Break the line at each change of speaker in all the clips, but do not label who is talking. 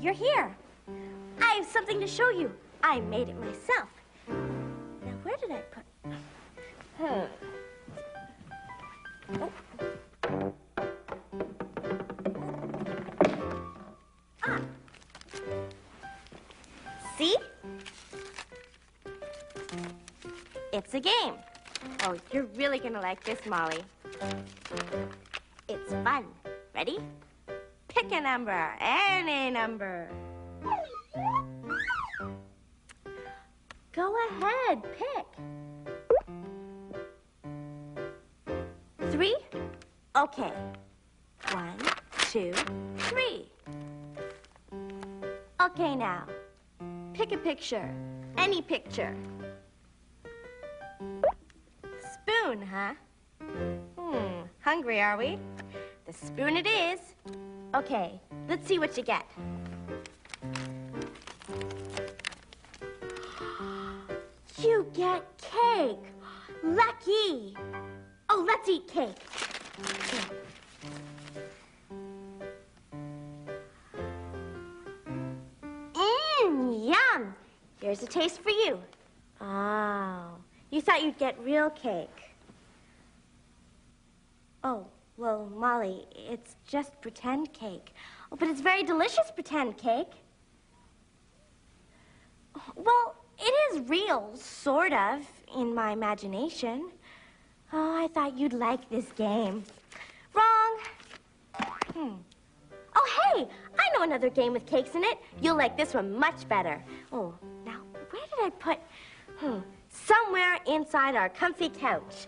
you're here. I have something to show you. I made it myself. Now, where did I put... Oh. Ah. See? It's a game. Oh, you're really gonna like this, Molly. It's fun. Ready? Pick a number, any number. Go ahead, pick. 3? Okay. 1, 2, 3. Okay, now. Pick a picture. Any picture. Spoon, huh? Hungry, are we? The spoon it is. Okay, let's see what you get. You get cake. Lucky. Oh, let's eat cake. Yum. Here's a taste for you. Oh, you thought you'd get real cake. Oh, well, Molly, it's just pretend cake. Oh, but it's very delicious pretend cake. Well, it is real, sort of, in my imagination. Oh, I thought you'd like this game. Wrong. Oh, hey, I know another game with cakes in it. You'll like this one much better. Oh, now, where did I put... somewhere inside our comfy couch.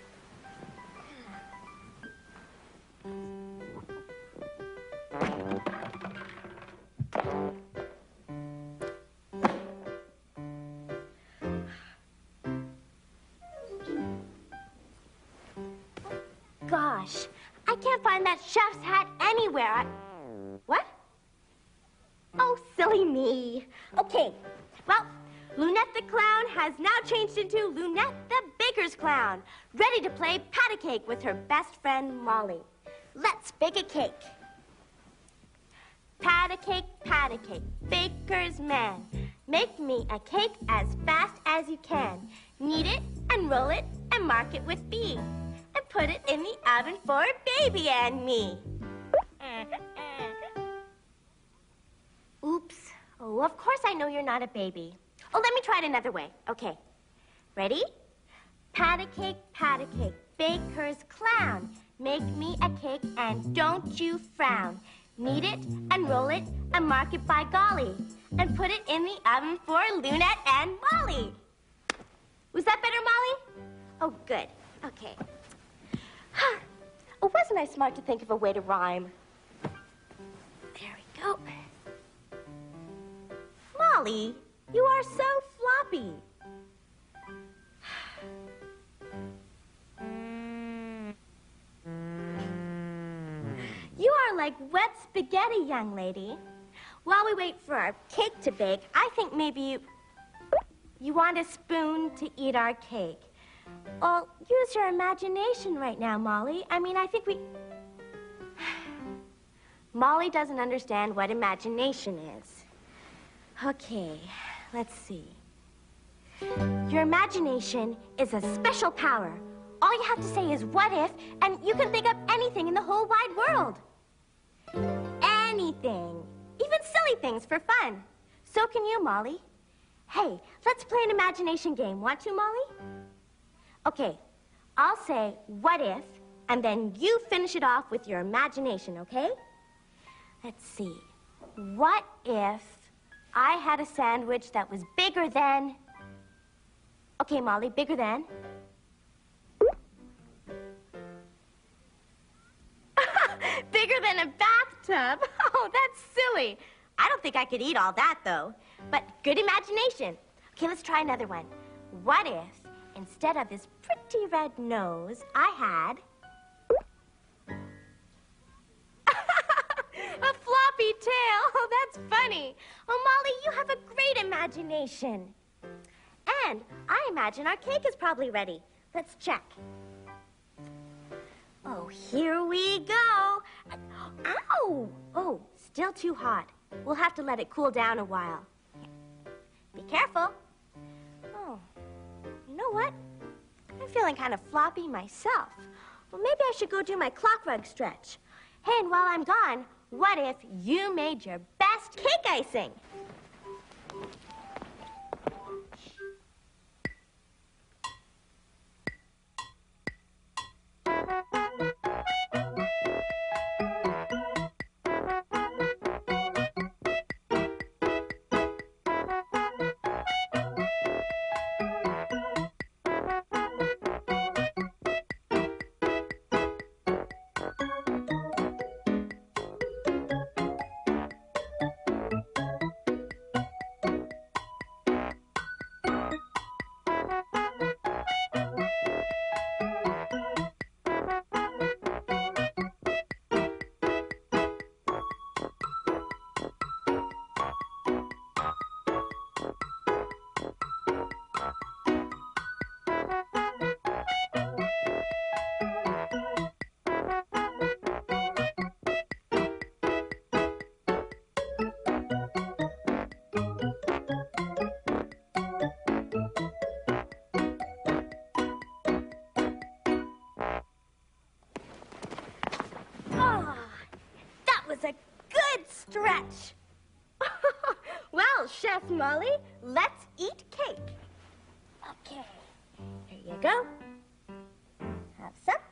Gosh, I can't find that chef's hat anywhere. What? Oh, silly me. Okay, well, Lunette the clown has now changed into Lunette the baker's clown, ready to play pat-a-cake with her best friend, Molly. Let's bake a cake. Pat-a-cake, baker's man. Make me a cake as fast as you can. Knead it and roll it and mark it with B. And put it in the oven for baby and me. Oops. Oh, of course I know you're not a baby. Oh, let me try it another way. Okay. Ready? Pat-a-cake, baker's clown. Make me a cake and don't you frown. Knead it and roll it and mark it by golly. And put it in the oven for Lunette and Molly. Was that better, Molly? Oh, good. Okay. Oh, wasn't I smart to think of a way to rhyme? There we go. Molly, you are so floppy. You are like wet spaghetti, young lady. While we wait for our cake to bake, I think maybe you want a spoon to eat our cake. Well, use your imagination right now, Molly. I mean, I think we... Molly doesn't understand what imagination is. Okay, let's see. Your imagination is a special power. All you have to say is what if, and you can think up anything in the whole wide world. Anything. Even silly things for fun. So can you, Molly. Hey, let's play an imagination game. Want to, Molly? Okay, I'll say what if, and then you finish it off with your imagination, okay? Let's see. What if I had a sandwich that was bigger than... Okay, Molly, bigger than... Bigger than a bathtub? Oh, that's silly. I don't think I could eat all that, though. But good imagination. Okay, let's try another one. What if, instead of this pretty red nose, I had... a floppy tail. Oh, that's funny. Oh, Molly, you have a great imagination. And I imagine our cake is probably ready. Let's check. Oh, here we go. Ow! Oh, still too hot. We'll have to let it cool down a while. Be careful. Oh, you know what? I'm feeling kind of floppy myself. Well, maybe I should go do my clock rug stretch. Hey, and while I'm gone, what if you made your best cake icing? A good stretch. Well, Chef Molly, let's eat cake. Okay, here you go. Have some.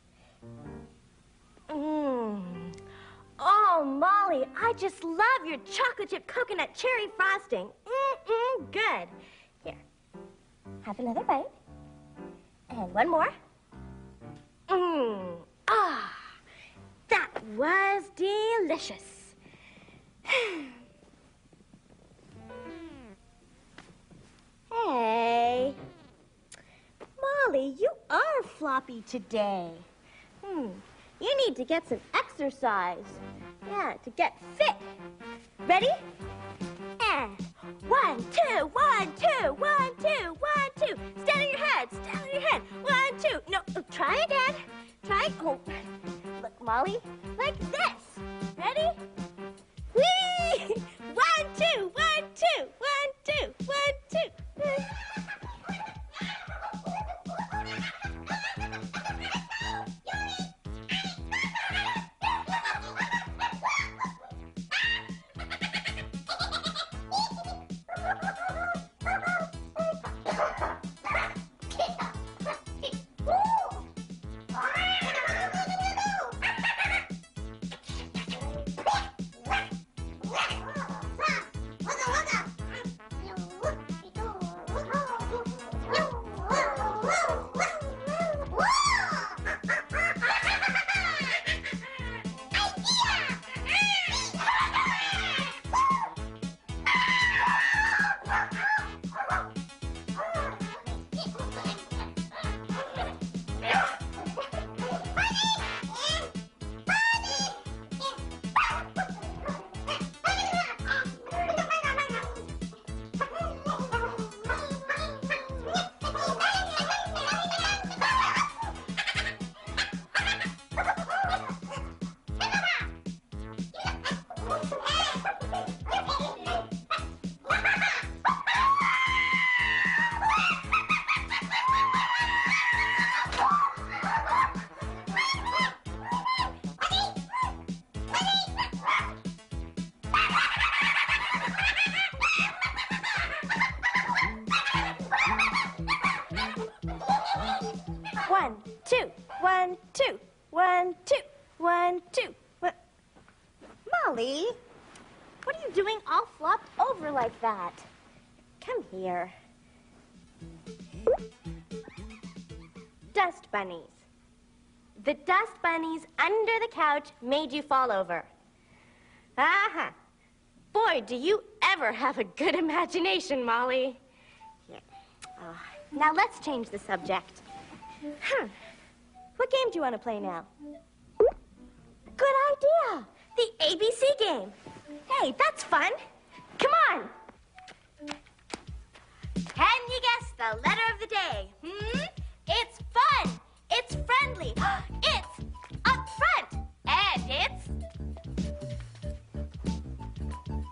Oh, Molly, I just love your chocolate chip coconut cherry frosting. Good. Here, have another bite. And one more. That was delicious. Hey. Molly, you are floppy today. You need to get some exercise. Yeah, to get fit. Ready? And 1, 2, 1, 2, 1, 2, 1, 2. Stand on your head, stand on your head. 1, 2. No, try again. Try. Oh. Look, Molly, like this. Ready? Whee! 1, 2, 1, 2, 1, 2, 1, 2. Molly, what are you doing all flopped over like that? Come here. Dust bunnies. The dust bunnies under the couch made you fall over. Uh-huh. Boy, do you ever have a good imagination, Molly. Here. Now let's change the subject. What game do you want to play now? Good idea. The ABC game. Hey, that's fun. Come on. Can you guess the letter of the day? It's fun. It's friendly. It's up front. And it's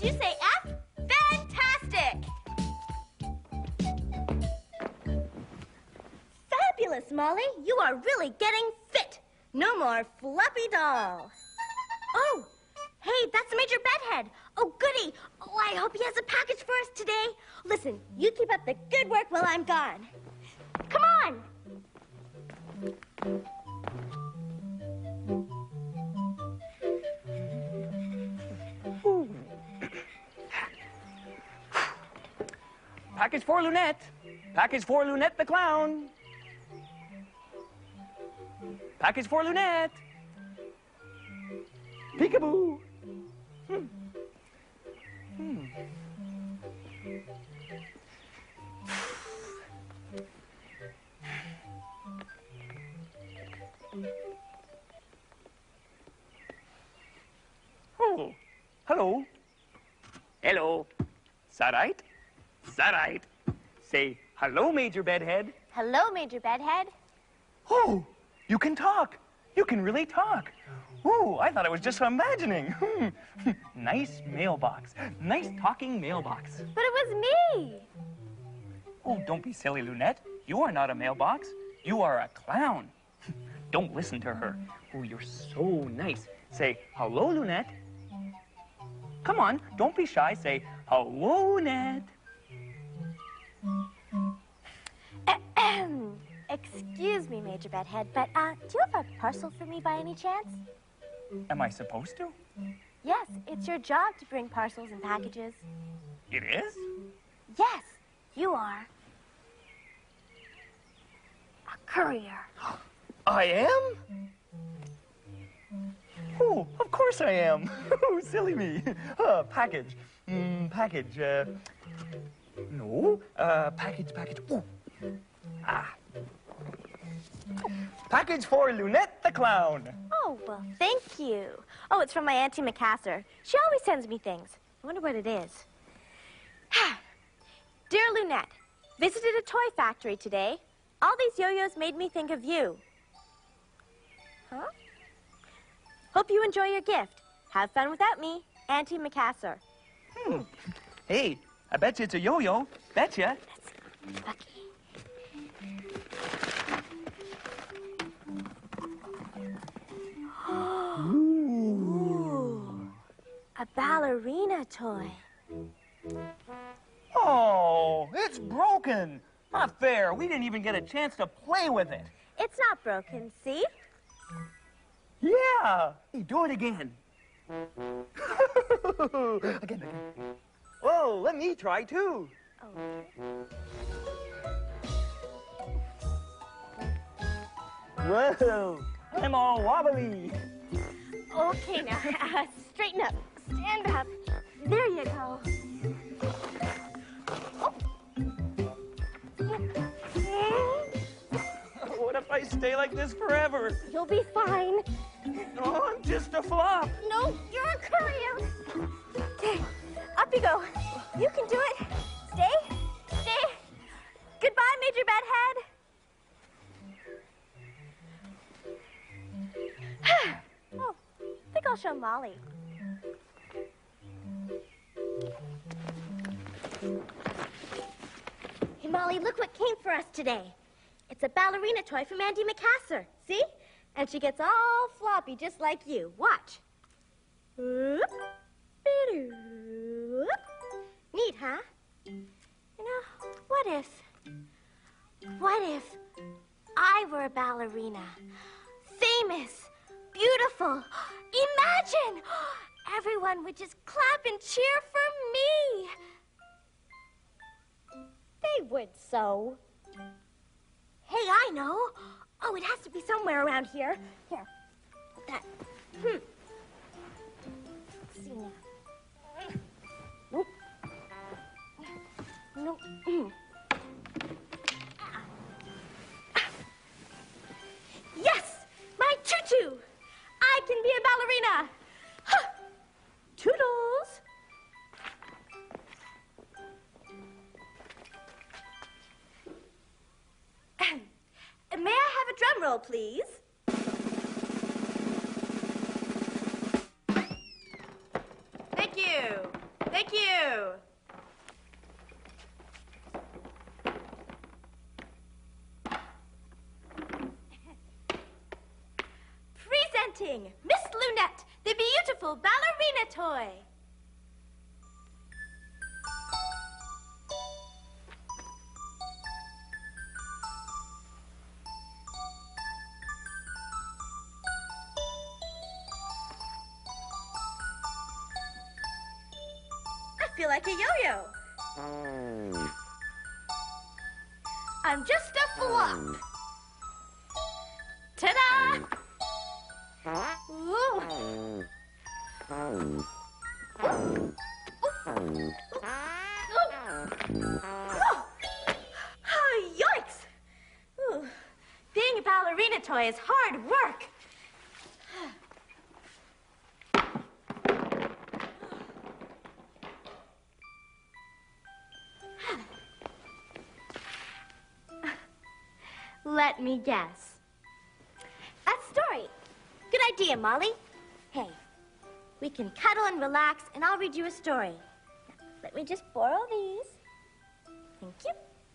you say F? Fantastic! Fabulous, Molly. You are really getting fit. No more floppy doll. Oh, hey, that's Major Bedhead. Oh, goody. Oh, I hope he has a package for us today. Listen, you keep up the good work while I'm gone. Come on.
Package for Lunette. Package for Lunette the clown. Package for Lunette. Peekaboo. Oh, hello. Hello. Is that right? Is that right? Say hello, Major Bedhead.
Hello, Major Bedhead.
Oh, you can talk. You can really talk. Oh, I thought I was just imagining. Nice mailbox. Nice talking mailbox.
But it was me.
Oh, don't be silly, Lunette. You are not a mailbox. You are a clown. Don't listen to her. Oh, you're so nice. Say hello, Lunette. Come on, don't be shy. Say hello, Lunette.
Excuse me, Major Bedhead, but do you have a parcel for me by any chance?
Am I supposed to?
Yes, it's your job to bring parcels and packages.
It is?
Yes, you are a courier.
I am? Oh, of course I am. Oh, silly me. Package. Package. No. Package. Ooh. Ah. Package for Lunette the clown.
Oh, well, thank you. Oh, it's from my Auntie Macassar. She always sends me things. I wonder what it is. Dear Lunette, visited a toy factory today. All these yo-yos made me think of you. Huh? Hope you enjoy your gift. Have fun without me, Auntie Macassar.
Hey, I bet you it's a yo-yo. Betcha.
That's lucky. Ooh, a ballerina toy.
Oh, it's broken. Not fair. We didn't even get a chance to play with it.
It's not broken, see?
Yeah. Hey, do it again. Again. Whoa, let me try too. Whoa, I'm all wobbly.
Okay, now, straighten up. Stand up. There you go.
What if I stay like this forever?
You'll be fine.
Oh, I'm just a flop.
No, you're a courier. Okay, up you go. You can do it. Stay. Goodbye, Major Bedhead. Oh, I think I'll show Molly. Hey, Molly, look what came for us today. It's a ballerina toy from Auntie Macassar. See? And she gets all floppy just like you. Watch. Whoop. Be-doop. Neat, huh? You know, what if I were a ballerina? Famous, beautiful. Imagine! Everyone would just clap and cheer for me. They would so. Hey, I know. Oh, it has to be somewhere around here. Here. That. Let's see now. Nope. Nope. Yes! My tutu! I can be a ballerina! Huh. Toodles! May I have a drum roll, please? Thank you. Thank you. Presenting Miss Lunette, the beautiful ballerina toy. I feel like a yo-yo. I'm just a flop. Ta-da! Ooh. Oh, yikes! Ooh. Being a ballerina toy is hard work. Let me guess. A story. Good idea, Molly. Hey, we can cuddle and relax, and I'll read you a story. Now, let me just borrow these. Thank you.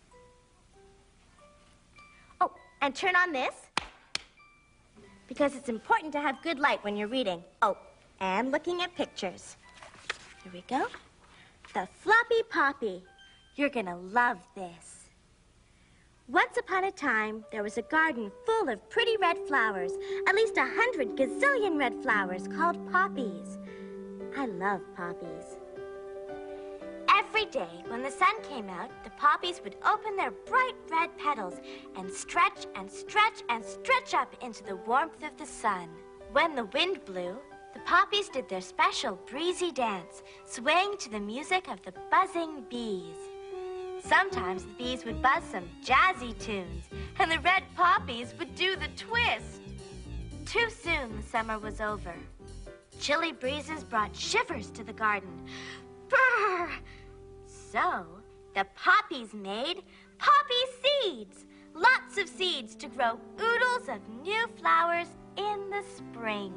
Oh, and turn on this, because it's important to have good light when you're reading. Oh, and looking at pictures. Here we go. The Floppy Poppy. You're gonna love this. Once upon a time, there was a garden full of pretty red flowers, at least 100 gazillion red flowers called poppies. I love poppies. Every day, when the sun came out, the poppies would open their bright red petals and stretch and stretch and stretch up into the warmth of the sun. When the wind blew, the poppies did their special breezy dance, swaying to the music of the buzzing bees. Sometimes the bees would buzz some jazzy tunes, and the red poppies would do the twist. Too soon the summer was over. Chilly breezes brought shivers to the garden. Brrr! So the poppies made poppy seeds, lots of seeds to grow oodles of new flowers in the spring.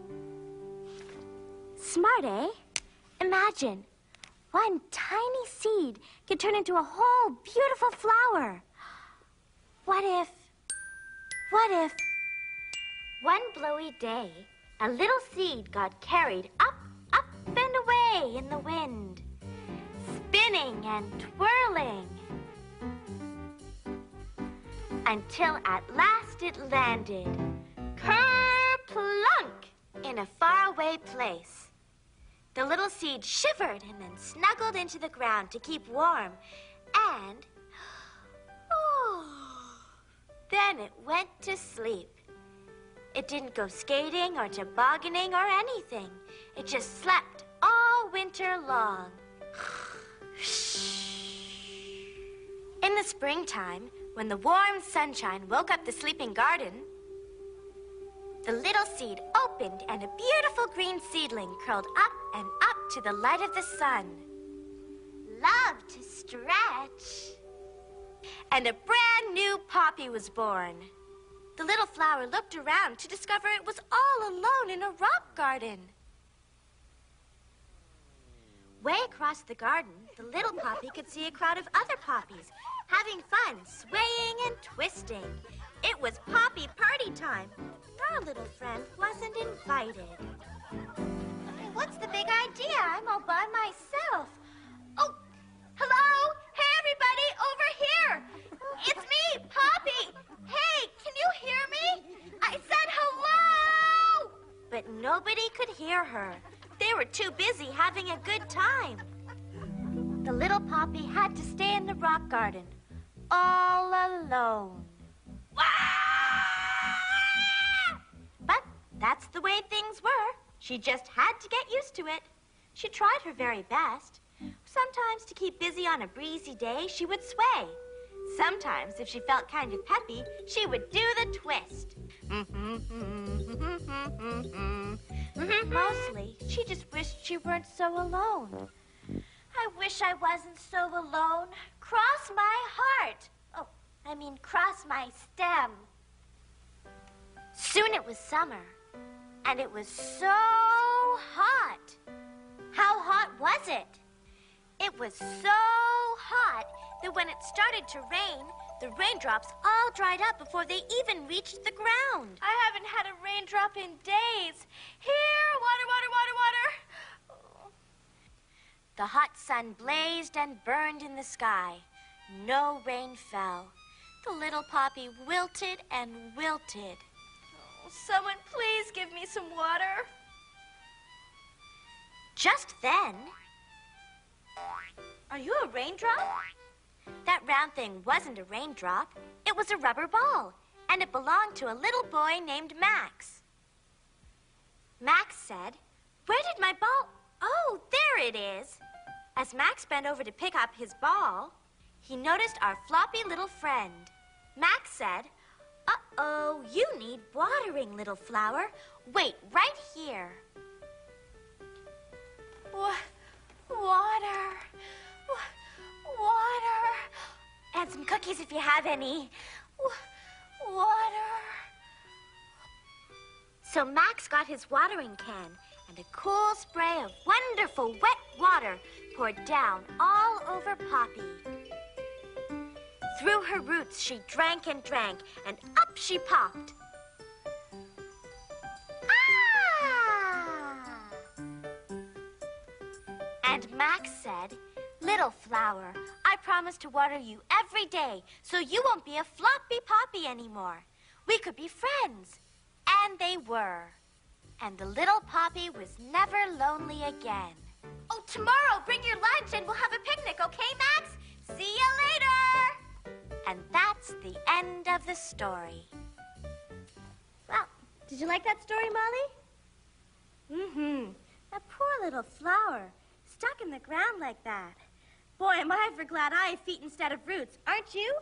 Smart, eh? Imagine. One tiny seed could turn into a whole beautiful flower. What if one blowy day, a little seed got carried up, up, and away in the wind, spinning and twirling, until at last it landed, ker-plunk, in a faraway place. The little seed shivered and then snuggled into the ground to keep warm. And, then it went to sleep. It didn't go skating or tobogganing or anything. It just slept all winter long. In the springtime, when the warm sunshine woke up the sleeping garden, the little seed opened and a beautiful green seedling curled up and up to the light of the sun. Love to stretch. And a brand new poppy was born. The little flower looked around to discover it was all alone in a rock garden. Way across the garden, the little poppy could see a crowd of other poppies having fun, swaying and twisting. It was poppy party time. Our little friend wasn't invited. What's the big idea? I'm all by myself. Oh, hello? Hey, everybody, over here. It's me, Poppy. Hey, can you hear me? I said hello. But nobody could hear her. They were too busy having a good time. The little Poppy had to stay in the rock garden, all alone. But that's the way things were. She just had to get used to it. She tried her very best. Sometimes to keep busy on a breezy day, she would sway. Sometimes, if she felt kind of peppy, she would do the twist. Mostly, she just wished she weren't so alone. I wish I wasn't so alone. Cross my heart. Oh, I mean cross my stem. Soon it was summer, and it was so hot. How hot was it? It was so hot that when it started to rain, the raindrops all dried up before they even reached the ground.
I haven't had a raindrop in days. Here, water, water, water, water.
The hot sun blazed and burned in the sky. No rain fell. The little poppy wilted and wilted.
Oh, someone please give me some water.
Just then...
Are you a raindrop?
That round thing wasn't a raindrop. It was a rubber ball, and it belonged to a little boy named Max. Max said, "Where did my ball... Oh, there it is." As Max bent over to pick up his ball, he noticed our floppy little friend. Max said, "Uh-oh, you need watering, little flower. Wait right here."
Water. Water.
And some cookies if you have any.
Water.
So Max got his watering can, and a cool spray of wonderful wet water poured down all over Poppy. Through her roots, she drank and drank, and up she popped. Ah! And Max said, "Little flower, I promise to water you every day so you won't be a floppy poppy anymore. We could be friends." And they were. And the little poppy was never lonely again.
Oh, tomorrow, bring your lunch and we'll have a picnic, okay, Max? See you later.
And that's the end of the story.
Well, did you like that story, Molly?
Mm-hmm. That poor little flower, stuck in the ground like that.
Boy, am I ever glad I have feet instead of roots, aren't you?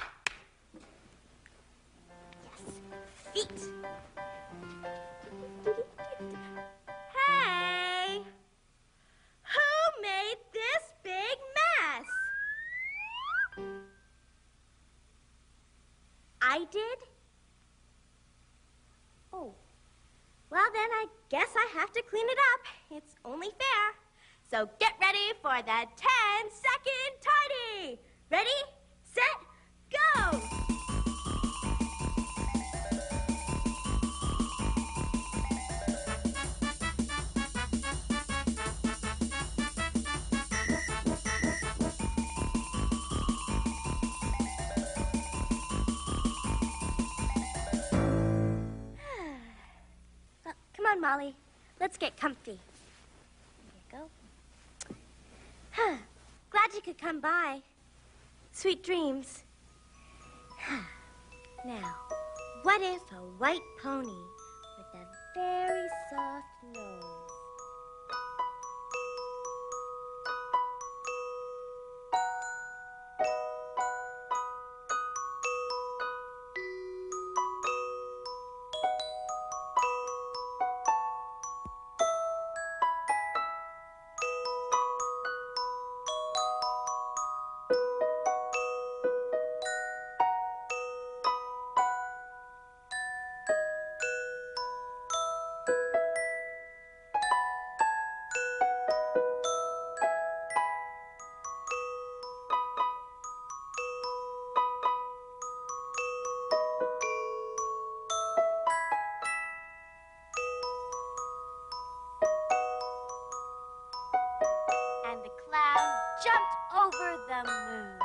Yes, feet.
Hey! Who made this big mess?
I did?
Oh. Well, then I guess I have to clean it up. It's only fair. So get ready for the 10-second tidy. Ready, set, go! Well, come on, Molly. Let's get comfy. There you go. Glad you could come by. Sweet dreams. Now, what if a white pony with a very soft nose?
And the cloud jumped over the moon.